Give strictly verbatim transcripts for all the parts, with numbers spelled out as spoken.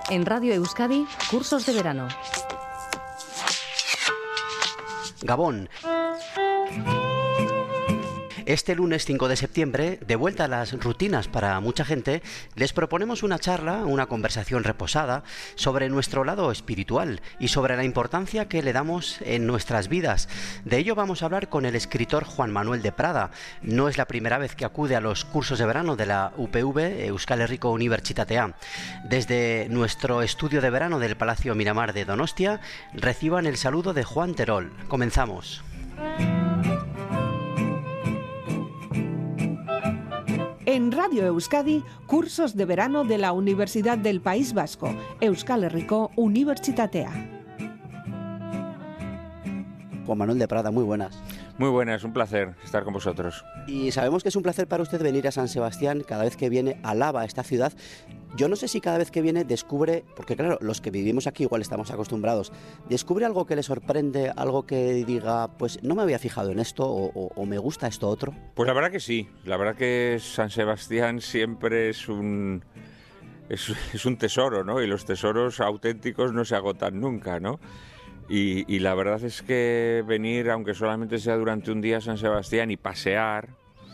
En Radio Euskadi, cursos de verano. Gabón. Este lunes cinco de septiembre, de vuelta a las rutinas para mucha gente, les proponemos una charla, una conversación reposada sobre nuestro lado espiritual y sobre la importancia que le damos en nuestras vidas. De ello vamos a hablar con el escritor Juan Manuel de Prada. No es la primera vez que acude a los cursos de verano de la U P V, Euskal Herriko Unibertsitatea. Desde nuestro estudio de verano del Palacio Miramar de Donostia, reciban el saludo de Juan Terol. Comenzamos. En Radio Euskadi, cursos de verano de la Universidad del País Vasco, Euskal Herriko Unibertsitatea. Juan Manuel de Prada, muy buenas. Muy buenas, un placer estar con vosotros. Y sabemos que es un placer para usted venir a San Sebastián, cada vez que viene alaba esta ciudad. Yo no sé si cada vez que viene descubre, porque claro, los que vivimos aquí igual estamos acostumbrados, descubre algo que le sorprende, algo que diga, pues no me había fijado en esto o, o, o me gusta esto otro. Pues la verdad que sí, la verdad que San Sebastián siempre es un, es, es un tesoro, ¿no? Y los tesoros auténticos no se agotan nunca, ¿no? Y, y la verdad es que venir, aunque solamente sea durante un día a San Sebastián y pasear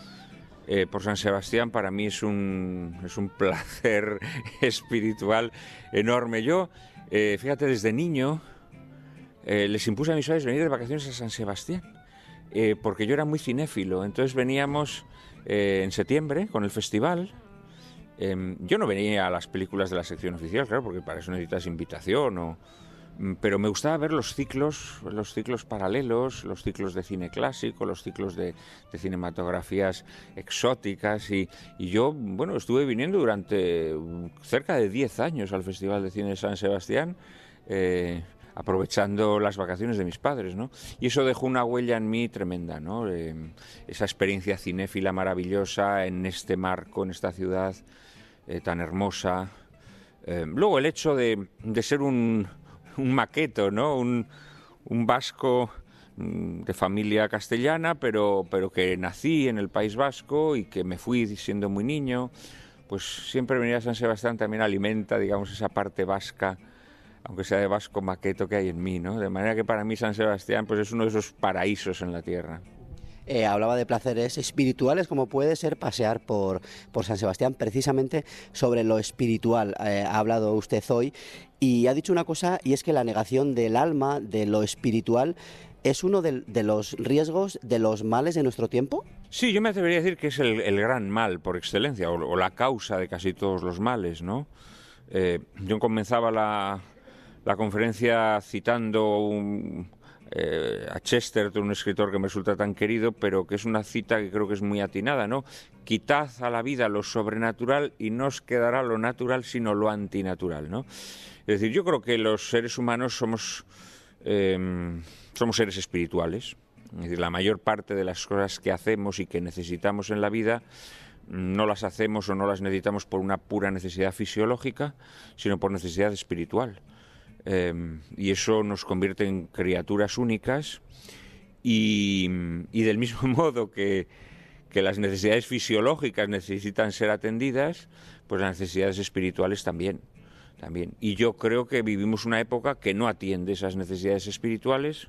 eh, por San Sebastián, para mí es un, es un placer espiritual enorme. Yo, eh, fíjate, desde niño eh, les impuse a mis padres venir de vacaciones a San Sebastián, eh, porque yo era muy cinéfilo. Entonces veníamos eh, en septiembre con el festival. Eh, yo no venía a las películas de la sección oficial, claro, porque para eso necesitas invitación o... Pero me gustaba ver los ciclos, los ciclos paralelos, los ciclos de cine clásico, los ciclos de, de cinematografías exóticas y, y yo, bueno, estuve viniendo durante cerca de diez años al Festival de Cine de San Sebastián, eh, aprovechando las vacaciones de mis padres, ¿no? Y eso dejó una huella en mí tremenda, ¿no? Eh, esa experiencia cinéfila maravillosa en este marco, en esta ciudad eh, tan hermosa. Eh, luego el hecho de, de ser un... un maqueto, ¿no? Un, un vasco de familia castellana, pero, pero que nací en el País Vasco y que me fui siendo muy niño, pues siempre venir a San Sebastián también alimenta, digamos, esa parte vasca, aunque sea de vasco maqueto que hay en mí, ¿no? De manera que para mí San Sebastián pues es uno de esos paraísos en la tierra. Eh, hablaba de placeres espirituales, como puede ser pasear por, por San Sebastián. Precisamente sobre lo espiritual eh, ha hablado usted hoy y ha dicho una cosa, y es que la negación del alma, de lo espiritual, es uno de, de los riesgos, de los males de nuestro tiempo. Sí, yo me atrevería a decir que es el, el gran mal por excelencia, o, o la causa de casi todos los males, ¿no? Eh, yo comenzaba la, la conferencia citando un... Eh, a Chesterton, un escritor que me resulta tan querido, pero que es una cita que creo que es muy atinada, ¿no? Quitad a la vida lo sobrenatural y no os quedará lo natural sino lo antinatural, ¿no? Es decir, yo creo que los seres humanos somos, eh, somos seres espirituales. Es decir, la mayor parte de las cosas que hacemos y que necesitamos en la vida no las hacemos o no las necesitamos por una pura necesidad fisiológica, sino por necesidad espiritual. Eh, y eso nos convierte en criaturas únicas y, y del mismo modo que, que las necesidades fisiológicas necesitan ser atendidas, pues las necesidades espirituales también, también. Y yo creo que vivimos una época que no atiende esas necesidades espirituales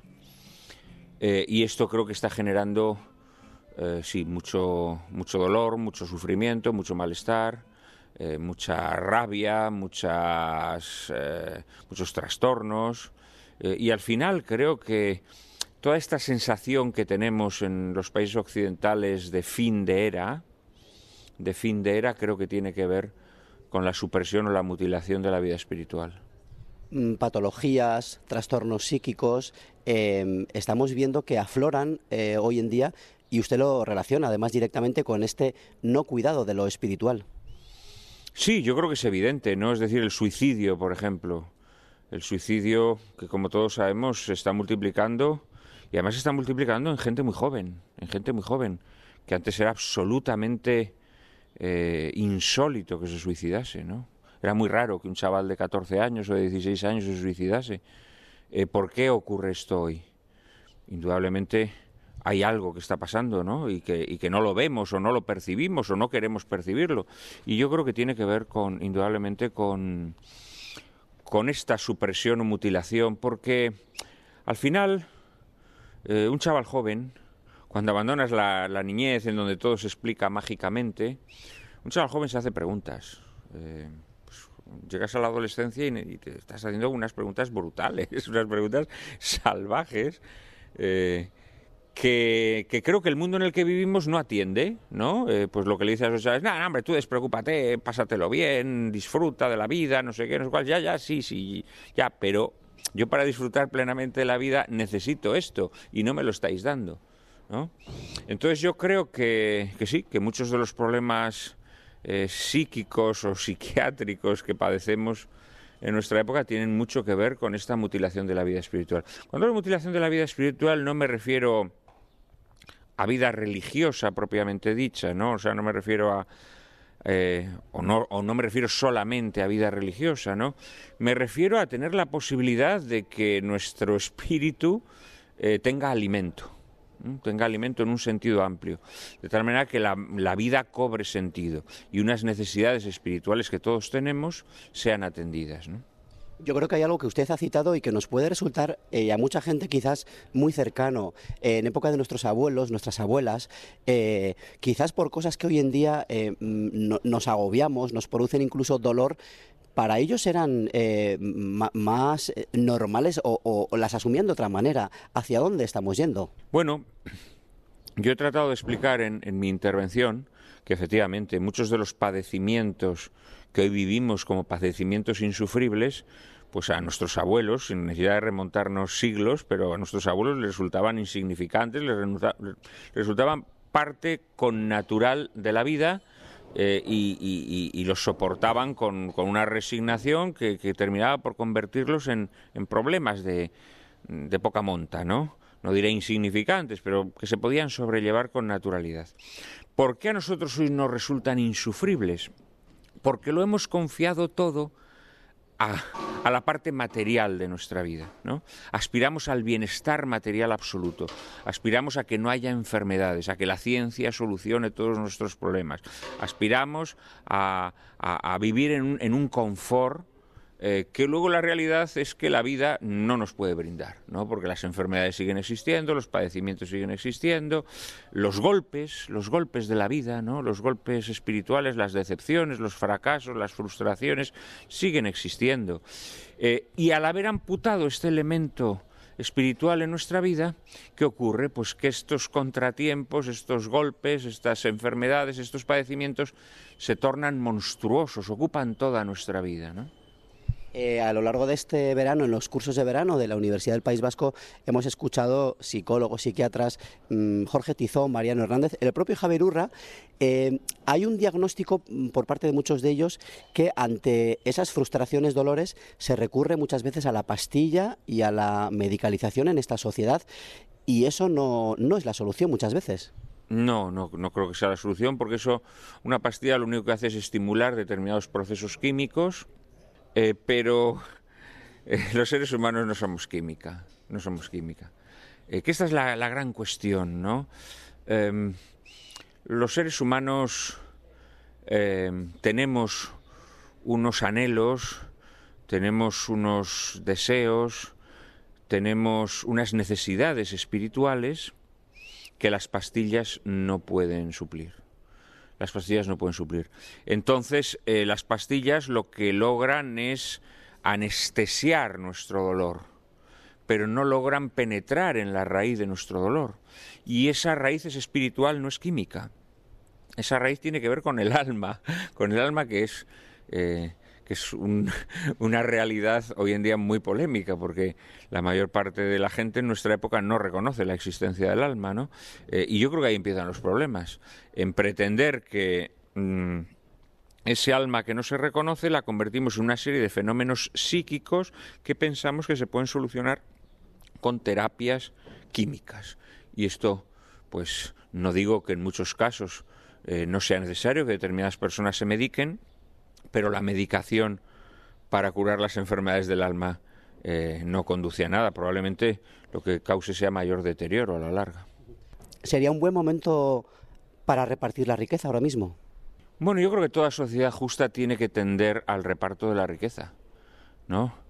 eh, y esto creo que está generando eh, sí, mucho, mucho dolor, mucho sufrimiento, mucho malestar. Eh, mucha rabia, muchas, eh, muchos trastornos eh, y al final creo que toda esta sensación que tenemos en los países occidentales de fin de era, de fin de era creo que tiene que ver con la supresión o la mutilación de la vida espiritual. Patologías, trastornos psíquicos, eh, estamos viendo que afloran eh, hoy en día y usted lo relaciona además directamente con este no cuidado de lo espiritual. Sí, yo creo que es evidente, ¿no? Es decir, el suicidio, por ejemplo. El suicidio, que como todos sabemos, se está multiplicando y además se está multiplicando en gente muy joven, en gente muy joven, que antes era absolutamente eh, insólito que se suicidase, ¿no? Era muy raro que un chaval de catorce años o de dieciséis años se suicidase. Eh, ¿Por qué ocurre esto hoy? Indudablemente hay algo que está pasando, ¿no? Y que, y que no lo vemos o no lo percibimos o no queremos percibirlo. Y yo creo que tiene que ver con, indudablemente, con, con esta supresión o mutilación, porque al final eh, un chaval joven, cuando abandonas la, la niñez en donde todo se explica mágicamente, un chaval joven se hace preguntas. Eh, pues, llegas a la adolescencia y, y te estás haciendo unas preguntas brutales, unas preguntas salvajes, eh, que, que creo que el mundo en el que vivimos no atiende, ¿no? Eh, pues lo que le dices a los chavales, no, no, hombre, tú despreocúpate, pásatelo bien, disfruta de la vida, no sé qué, no sé cuál, ya, ya, sí, sí, ya, pero yo para disfrutar plenamente de la vida necesito esto y no me lo estáis dando, ¿no? Entonces yo creo que, que sí, que muchos de los problemas eh, psíquicos o psiquiátricos que padecemos en nuestra época tienen mucho que ver con esta mutilación de la vida espiritual. Cuando hablo de mutilación de la vida espiritual no me refiero a vida religiosa propiamente dicha, ¿no? O sea, no me refiero a eh, o no o no me refiero solamente a vida religiosa, ¿no? Me refiero a tener la posibilidad de que nuestro espíritu eh, tenga alimento, ¿no? Tenga alimento en un sentido amplio, de tal manera que la, la vida cobre sentido y unas necesidades espirituales que todos tenemos sean atendidas, ¿no? Yo creo que hay algo que usted ha citado y que nos puede resultar eh, a mucha gente quizás muy cercano, eh, en época de nuestros abuelos, nuestras abuelas, eh, quizás por cosas que hoy en día eh, no, nos agobiamos, nos producen incluso dolor. Para ellos eran eh, más normales o, o, o las asumían de otra manera. ¿Hacia dónde estamos yendo? Bueno, yo he tratado de explicar en, en mi intervención que efectivamente muchos de los padecimientos que hoy vivimos como padecimientos insufribles, pues a nuestros abuelos, sin necesidad de remontarnos siglos, pero a nuestros abuelos les resultaban insignificantes, les resultaban parte connatural de la vida, eh, y, y, y los soportaban con, con una resignación que, que terminaba por convertirlos en, en problemas de, de poca monta, ¿no? No diré insignificantes, pero que se podían sobrellevar con naturalidad. ¿Por qué a nosotros hoy nos resultan insufribles? Porque lo hemos confiado todo a, a la parte material de nuestra vida, ¿no? Aspiramos al bienestar material absoluto, aspiramos a que no haya enfermedades, a que la ciencia solucione todos nuestros problemas, aspiramos a, a, a vivir en un, en un confort Eh, que luego la realidad es que la vida no nos puede brindar, ¿no? Porque las enfermedades siguen existiendo, los padecimientos siguen existiendo, los golpes, los golpes de la vida, ¿no? Los golpes espirituales, las decepciones, los fracasos, las frustraciones siguen existiendo. Eh, y al haber amputado este elemento espiritual en nuestra vida, ¿qué ocurre? Pues que estos contratiempos, estos golpes, estas enfermedades, estos padecimientos se tornan monstruosos, ocupan toda nuestra vida, ¿no? Eh, a lo largo de este verano, en los cursos de verano de la Universidad del País Vasco, hemos escuchado psicólogos, psiquiatras, mmm, Jorge Tizón, Mariano Hernández, el propio Javier Urra. Eh, hay un diagnóstico por parte de muchos de ellos que ante esas frustraciones, dolores, se recurre muchas veces a la pastilla y a la medicalización en esta sociedad, y eso no, no es la solución muchas veces. No, no, no creo que sea la solución, porque eso, una pastilla lo único que hace es estimular determinados procesos químicos. Eh, pero eh, los seres humanos no somos química, no somos química. Eh, que esta es la, la gran cuestión, ¿no? Eh, los seres humanos eh, tenemos unos anhelos, tenemos unos deseos, tenemos unas necesidades espirituales que las pastillas no pueden suplir. Las pastillas no pueden suplir. Entonces, eh, las pastillas lo que logran es anestesiar nuestro dolor, pero no logran penetrar en la raíz de nuestro dolor. Y esa raíz es espiritual, no es química. Esa raíz tiene que ver con el alma, con el alma que es, eh, que es un, una realidad hoy en día muy polémica, porque la mayor parte de la gente en nuestra época no reconoce la existencia del alma, ¿no? Eh, y yo creo que ahí empiezan los problemas, en pretender que mmm, ese alma que no se reconoce la convertimos en una serie de fenómenos psíquicos que pensamos que se pueden solucionar con terapias químicas. Y esto, pues, no digo que en muchos casos eh, no sea necesario que determinadas personas se mediquen, pero la medicación para curar las enfermedades del alma eh, no conduce a nada. Probablemente lo que cause sea mayor deterioro a la larga. ¿Sería un buen momento para repartir la riqueza ahora mismo? Bueno, yo creo que toda sociedad justa tiene que tender al reparto de la riqueza, ¿no?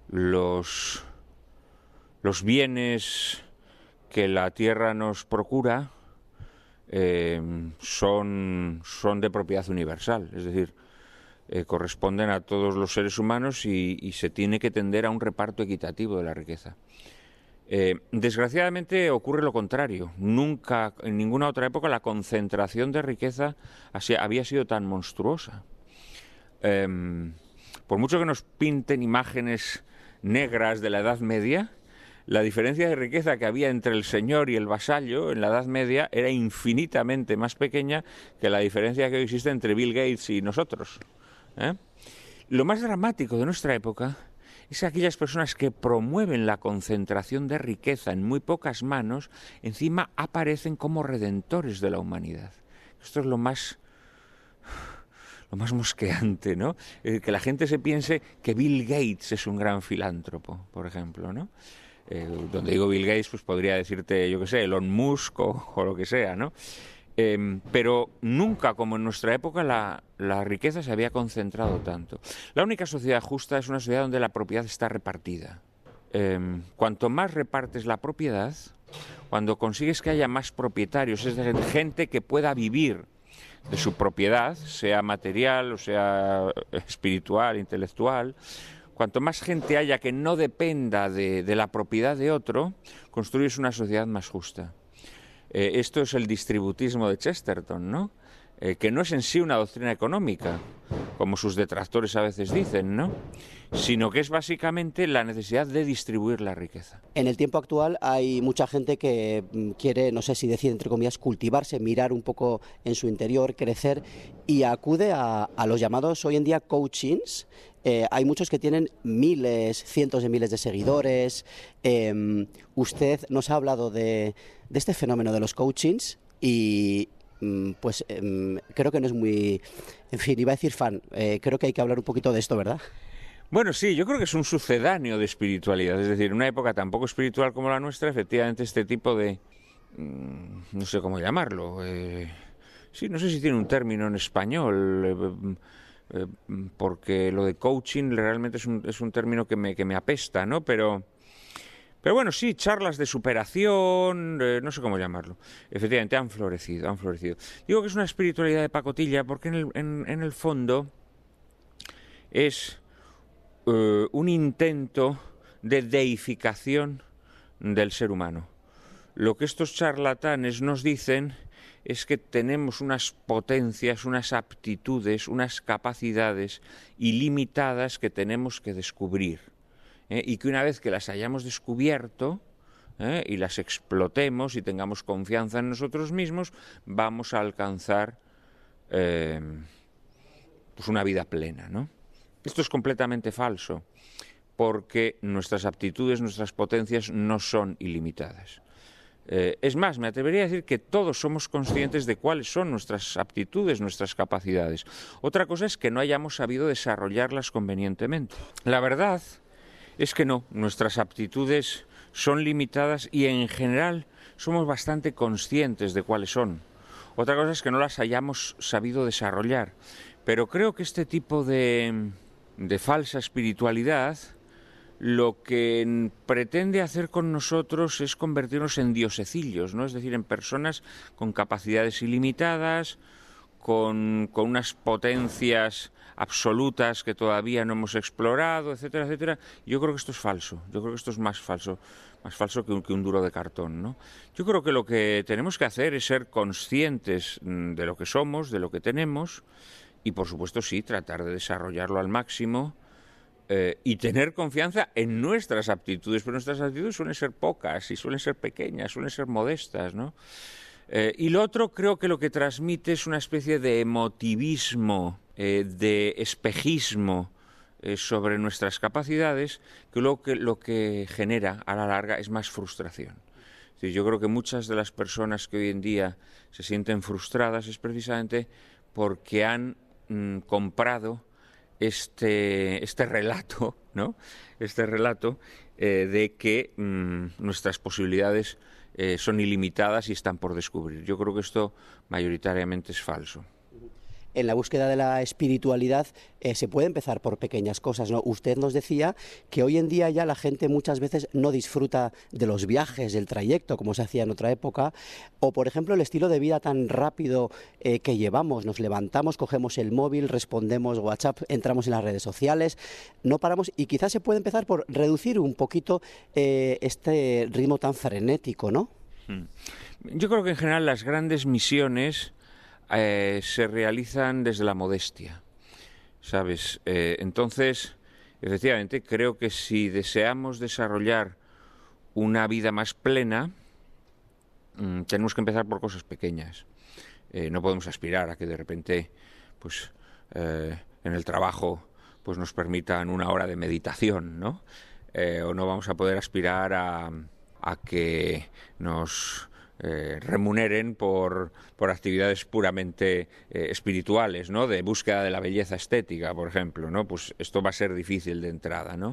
los, los bienes que la tierra nos procura eh, son, son de propiedad universal, es decir, eh, corresponden a todos los seres humanos y, y se tiene que tender a un reparto equitativo de la riqueza. Eh, desgraciadamente ocurre lo contrario. Nunca, en ninguna otra época, la concentración de riqueza así, había sido tan monstruosa. Eh, por mucho que nos pinten imágenes negras de la Edad Media, la diferencia de riqueza que había entre el señor y el vasallo en la Edad Media era infinitamente más pequeña que la diferencia que hoy existe entre Bill Gates y nosotros. ¿eh? Lo más dramático de nuestra época es aquellas personas que promueven la concentración de riqueza en muy pocas manos, encima aparecen como redentores de la humanidad. Esto es lo más, lo más mosqueante, ¿no? Eh, que la gente se piense que Bill Gates es un gran filántropo, por ejemplo, ¿no? Eh, donde digo Bill Gates, pues podría decirte, yo qué sé, Elon Musk o, o lo que sea, ¿no? Eh, pero nunca, como en nuestra época, la, la riqueza se había concentrado tanto. La única sociedad justa es una sociedad donde la propiedad está repartida. Eh, cuanto más repartes la propiedad, cuando consigues que haya más propietarios, es decir, gente que pueda vivir de su propiedad, sea material o sea espiritual, intelectual, cuanto más gente haya que no dependa de, de la propiedad de otro, construyes una sociedad más justa. Eh, esto es el distributismo de Chesterton, ¿no? Eh, que no es en sí una doctrina económica, como sus detractores a veces dicen, ¿no? Sino que es básicamente la necesidad de distribuir la riqueza. En el tiempo actual hay mucha gente que quiere, no sé si decir entre comillas, cultivarse, mirar un poco en su interior, crecer, y acude a, a los llamados hoy en día coachings. Eh, hay muchos que tienen miles, cientos de miles de seguidores. Eh, usted nos ha hablado de, de este fenómeno de los coachings y pues eh, creo que no es muy, en fin, iba a decir fan, eh, creo que hay que hablar un poquito de esto, ¿verdad? Bueno, sí, yo creo que es un sucedáneo de espiritualidad, es decir, en una época tan poco espiritual como la nuestra, efectivamente este tipo de, no sé cómo llamarlo, eh, sí, no sé si tiene un término en español, eh, eh, porque lo de coaching realmente es un, es un término que me, que me apesta, ¿no? Pero, pero bueno, sí, charlas de superación, eh, no sé cómo llamarlo, efectivamente han florecido, han florecido. Digo que es una espiritualidad de pacotilla porque en el, en, en el fondo es Uh, un intento de deificación del ser humano. Lo que estos charlatanes nos dicen es que tenemos unas potencias, unas aptitudes, unas capacidades ilimitadas que tenemos que descubrir, ¿eh? y que una vez que las hayamos descubierto ¿eh? y las explotemos y tengamos confianza en nosotros mismos, vamos a alcanzar eh, pues una vida plena, ¿no? Esto es completamente falso, porque nuestras aptitudes, nuestras potencias no son ilimitadas. Eh, es más, me atrevería a decir que todos somos conscientes de cuáles son nuestras aptitudes, nuestras capacidades. Otra cosa es que no hayamos sabido desarrollarlas convenientemente. La verdad es que no, nuestras aptitudes son limitadas y en general somos bastante conscientes de cuáles son. Otra cosa es que no las hayamos sabido desarrollar. Pero creo que este tipo de... de falsa espiritualidad, lo que pretende hacer con nosotros es convertirnos en diosecillos, ¿no? Es decir, en personas con capacidades ilimitadas, con, con unas potencias absolutas que todavía no hemos explorado, etcétera, etcétera. Yo creo que esto es falso, yo creo que esto es más falso, más falso que un, que un duro de cartón, ¿no? Yo creo que lo que tenemos que hacer es ser conscientes de lo que somos, de lo que tenemos, y por supuesto sí, tratar de desarrollarlo al máximo eh, y tener confianza en nuestras aptitudes, pero nuestras aptitudes suelen ser pocas y suelen ser pequeñas, suelen ser modestas, ¿no? Eh, y lo otro creo que lo que transmite es una especie de emotivismo, eh, de espejismo eh, sobre nuestras capacidades, que lo que lo que genera a la larga es más frustración. Es decir, yo creo que muchas de las personas que hoy en día se sienten frustradas es precisamente porque han comprado este, este relato, ¿no? Este relato eh, de que mmm, nuestras posibilidades eh, son ilimitadas y están por descubrir. Yo creo que esto mayoritariamente es falso. en la búsqueda de la espiritualidad eh, se puede empezar por pequeñas cosas, ¿no? Usted nos decía que hoy en día ya la gente muchas veces no disfruta de los viajes, del trayecto, como se hacía en otra época, o por ejemplo el estilo de vida tan rápido eh, que llevamos. Nos levantamos, cogemos el móvil, respondemos WhatsApp, entramos en las redes sociales, no paramos, y quizás se puede empezar por reducir un poquito eh, este ritmo tan frenético, ¿no? Yo creo que en general las grandes misiones eh, se realizan desde la modestia, ¿sabes? Eh, entonces, efectivamente, creo que si deseamos desarrollar una vida más plena, mmm, tenemos que empezar por cosas pequeñas. Eh, no podemos aspirar a que de repente, pues, eh, en el trabajo, pues nos permitan una hora de meditación, ¿no? Eh, o no vamos a poder aspirar a, a que nos eh, remuneren por, por actividades puramente eh, espirituales, ¿no? De búsqueda de la belleza estética, por ejemplo, ¿no? Pues esto va a ser difícil de entrada, ¿no?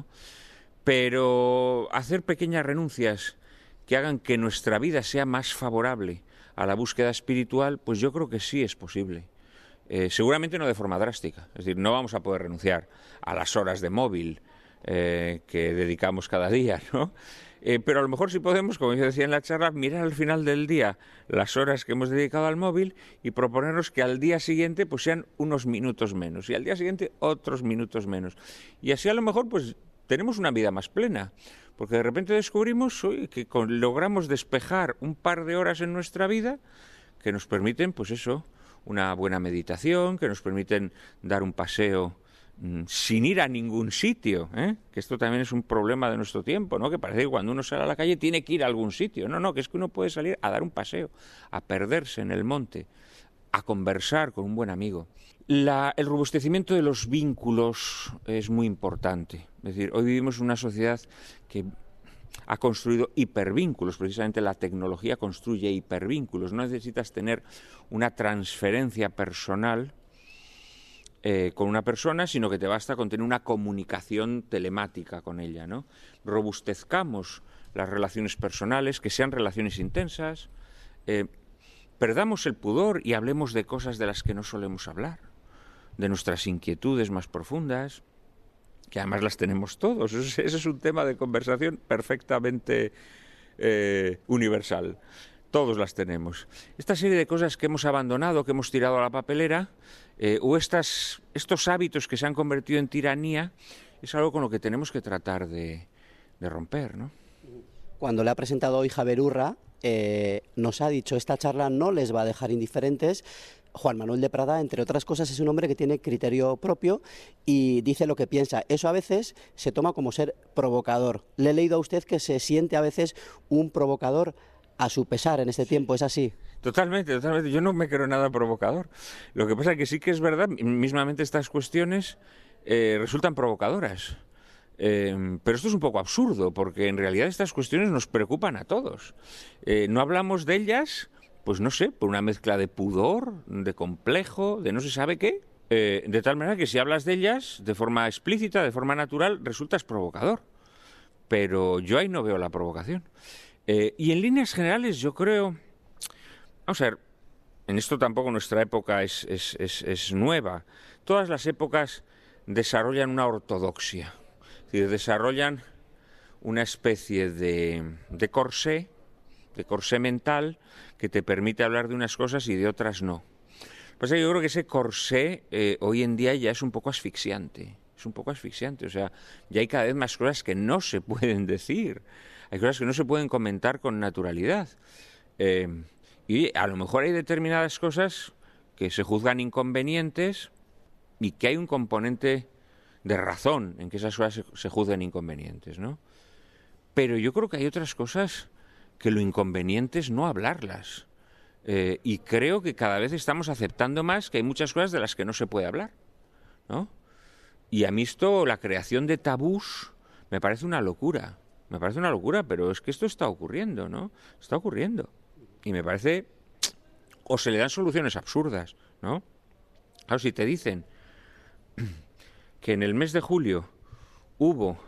Pero hacer pequeñas renuncias que hagan que nuestra vida sea más favorable a la búsqueda espiritual, pues yo creo que sí es posible. Eh, seguramente no de forma drástica, es decir, no vamos a poder renunciar a las horas de móvil eh, que dedicamos cada día, ¿no? Eh, pero a lo mejor sí podemos, como yo decía en la charla, mirar al final del día las horas que hemos dedicado al móvil y proponernos que al día siguiente pues sean unos minutos menos y al día siguiente otros minutos menos. Y así a lo mejor pues tenemos una vida más plena, porque de repente descubrimos uy, que con, logramos despejar un par de horas en nuestra vida que nos permiten, pues eso, una buena meditación, que nos permiten dar un paseo mmm, sin ir a ningún sitio, ¿eh? Que esto también es un problema de nuestro tiempo, ¿no? Que parece que cuando uno sale a la calle tiene que ir a algún sitio. No, no, que es que uno puede salir a dar un paseo, a perderse en el monte, a conversar con un buen amigo. La, el robustecimiento de los vínculos es muy importante. Es decir, hoy vivimos en una sociedad que ha construido hipervínculos, precisamente la tecnología construye hipervínculos. No necesitas tener una transferencia personal eh, con una persona, sino que te basta con tener una comunicación telemática con ella, ¿no? Robustezcamos las relaciones personales, que sean relaciones intensas, eh, perdamos el pudor y hablemos de cosas de las que no solemos hablar, de nuestras inquietudes más profundas, que además las tenemos todos. Ese es un tema de conversación perfectamente eh, universal. Todos las tenemos. Esta serie de cosas que hemos abandonado, que hemos tirado a la papelera, eh, o estas, estos hábitos que se han convertido en tiranía, es algo con lo que tenemos que tratar de, de romper, ¿no? Cuando le ha presentado hoy Javier Urra, eh, nos ha dicho esta charla no les va a dejar indiferentes. Juan Manuel de Prada, entre otras cosas, es un hombre que tiene criterio propio y dice lo que piensa. Eso a veces se toma como ser provocador. Le he leído a usted que se siente a veces un provocador a su pesar en este tiempo, ¿es así? Totalmente, totalmente. Yo no me creo nada provocador. Lo que pasa es que sí que es verdad, mismamente estas cuestiones eh, resultan provocadoras. Eh, pero esto es un poco absurdo, porque en realidad estas cuestiones nos preocupan a todos. Eh, no hablamos de ellas, pues no sé, por una mezcla de pudor, de complejo, de no se sabe qué, eh, de tal manera que si hablas de ellas de forma explícita, de forma natural, resultas provocador. Pero yo ahí no veo la provocación. Eh, y en líneas generales yo creo... Vamos a ver, en esto tampoco nuestra época es, es, es, es nueva. Todas las épocas desarrollan una ortodoxia. Es decir, desarrollan una especie de, de corsé, de corsé mental, que te permite hablar de unas cosas y de otras no. Pues yo creo que ese corsé eh, hoy en día ya es un poco asfixiante. Es un poco asfixiante. O sea, ya hay cada vez más cosas que no se pueden decir. Hay cosas que no se pueden comentar con naturalidad. Eh, y a lo mejor hay determinadas cosas que se juzgan inconvenientes y que hay un componente de razón en que esas cosas se, se juzguen inconvenientes, ¿no? Pero yo creo que hay otras cosas que lo inconveniente es no hablarlas. Eh, y creo que cada vez estamos aceptando más que hay muchas cosas de las que no se puede hablar, ¿no? Y a mí esto, la creación de tabús, me parece una locura. Me parece una locura, pero es que esto está ocurriendo, ¿no? Está ocurriendo. Y me parece... O se le dan soluciones absurdas, ¿no? Claro, si te dicen que en el mes de julio hubo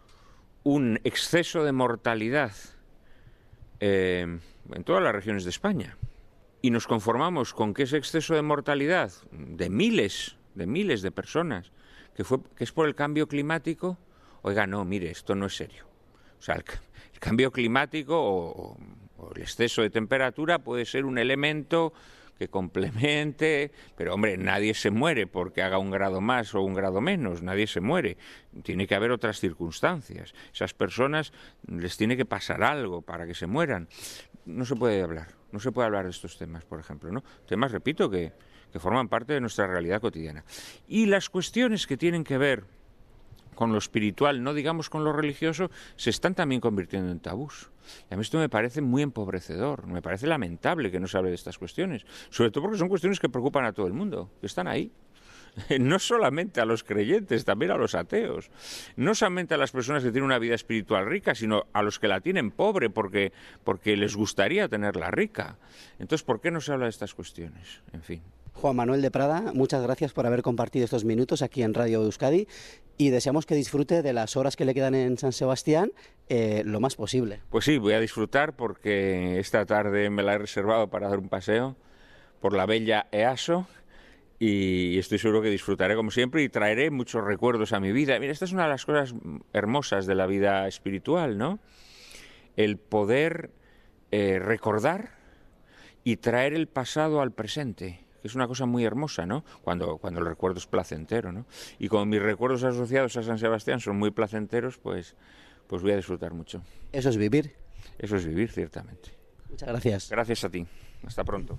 un exceso de mortalidad eh, en todas las regiones de España, y nos conformamos con que ese exceso de mortalidad de miles, de miles de personas, que, fue, que es por el cambio climático, oiga, no, mire, esto no es serio. O sea, el, el cambio climático o, o el exceso de temperatura puede ser un elemento que complemente, pero hombre, nadie se muere porque haga un grado más o un grado menos, nadie se muere. Tiene que haber otras circunstancias. Esas personas les tiene que pasar algo para que se mueran. No se puede hablar, no se puede hablar de estos temas, por ejemplo, ¿no? Temas, repito, que, que forman parte de nuestra realidad cotidiana. Y las cuestiones que tienen que ver con lo espiritual, no digamos con lo religioso, se están también convirtiendo en tabús. Y a mí esto me parece muy empobrecedor, me parece lamentable que no se hable de estas cuestiones, sobre todo porque son cuestiones que preocupan a todo el mundo, que están ahí. No solamente a los creyentes, también a los ateos. No solamente a las personas que tienen una vida espiritual rica, sino a los que la tienen pobre porque, porque les gustaría tenerla rica. Entonces, ¿por qué no se habla de estas cuestiones? En fin. Juan Manuel de Prada, muchas gracias por haber compartido estos minutos aquí en Radio Euskadi y deseamos que disfrute de las horas que le quedan en San Sebastián eh, lo más posible. Pues sí, voy a disfrutar porque esta tarde me la he reservado para dar un paseo por la bella Easo y estoy seguro que disfrutaré como siempre y traeré muchos recuerdos a mi vida. Mira, esta es una de las cosas hermosas de la vida espiritual, ¿no? El poder eh, recordar y traer el pasado al presente, que es una cosa muy hermosa, ¿no? Cuando, cuando el recuerdo es placentero, ¿no? Y como mis recuerdos asociados a San Sebastián son muy placenteros, pues, pues voy a disfrutar mucho. Eso es vivir. Eso es vivir, ciertamente. Muchas gracias. Gracias a ti. Hasta pronto.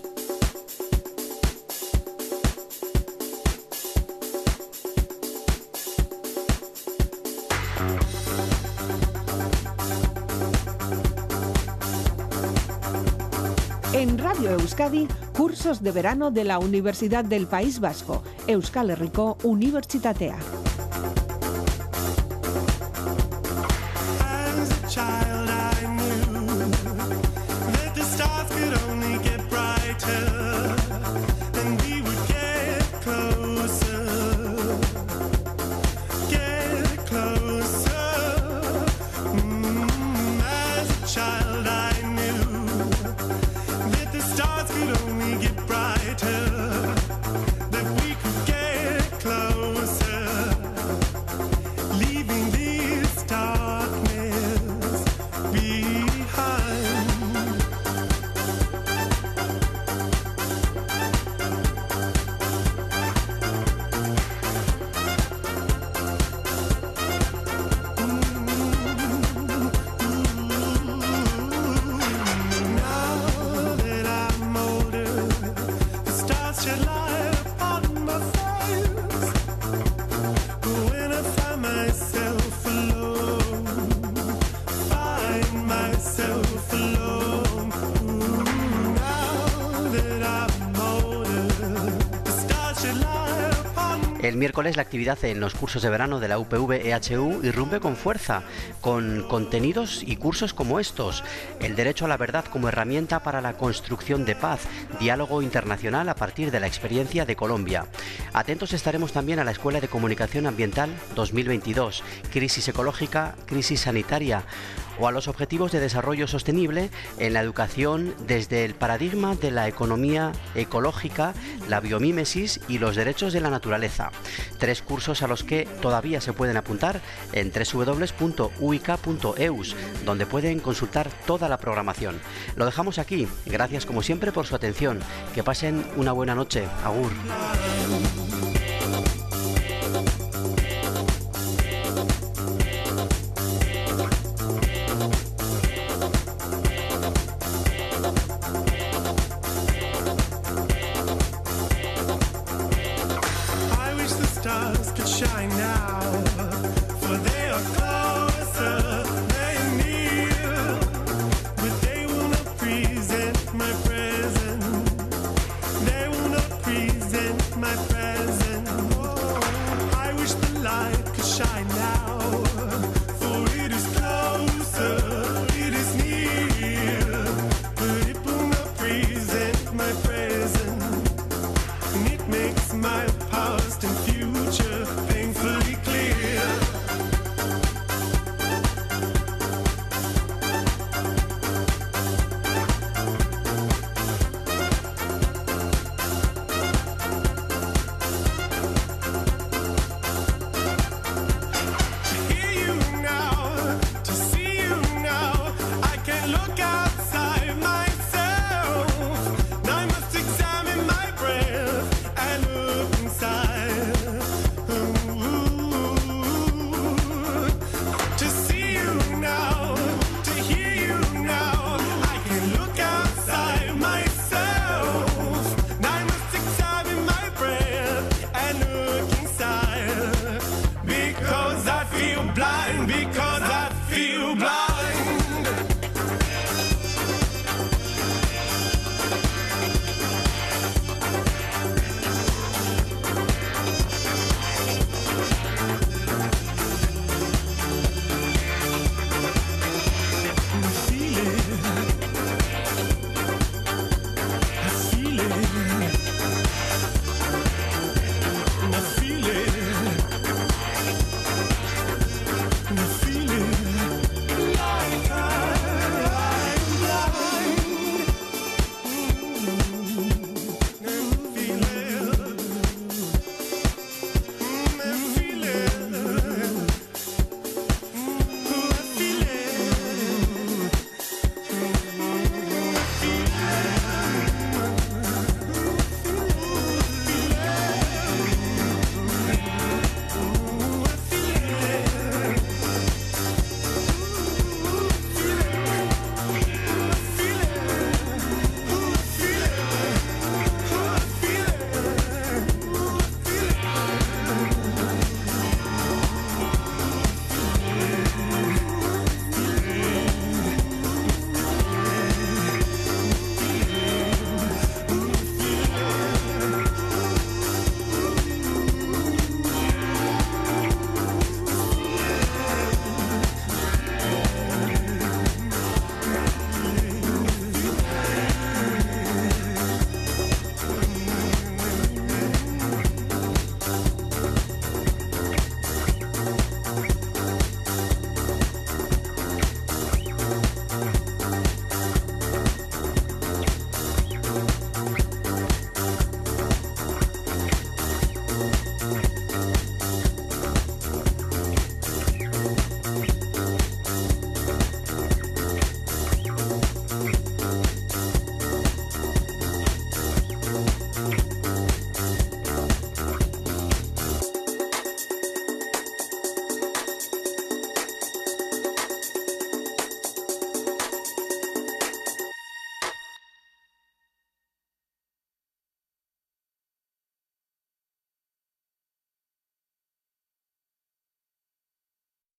En Radio Euskadi, cursos de verano de la Universidad del País Vasco, Euskal Herriko Unibertsitatea. El miércoles la actividad en los cursos de verano de la U P V E H U irrumpe con fuerza, con contenidos y cursos como estos: el derecho a la verdad como herramienta para la construcción de paz, diálogo internacional a partir de la experiencia de Colombia. Atentos estaremos también a la Escuela de Comunicación Ambiental dos mil veintidós, crisis ecológica, crisis sanitaria, o a los objetivos de desarrollo sostenible en la educación desde el paradigma de la economía ecológica, la biomímesis y los derechos de la naturaleza. Tres cursos a los que todavía se pueden apuntar en doble u doble u doble u punto u i k punto e u s, donde pueden consultar toda la programación. Lo dejamos aquí. Gracias como siempre por su atención. Que pasen una buena noche. Agur. Stars could shine now, for they are close.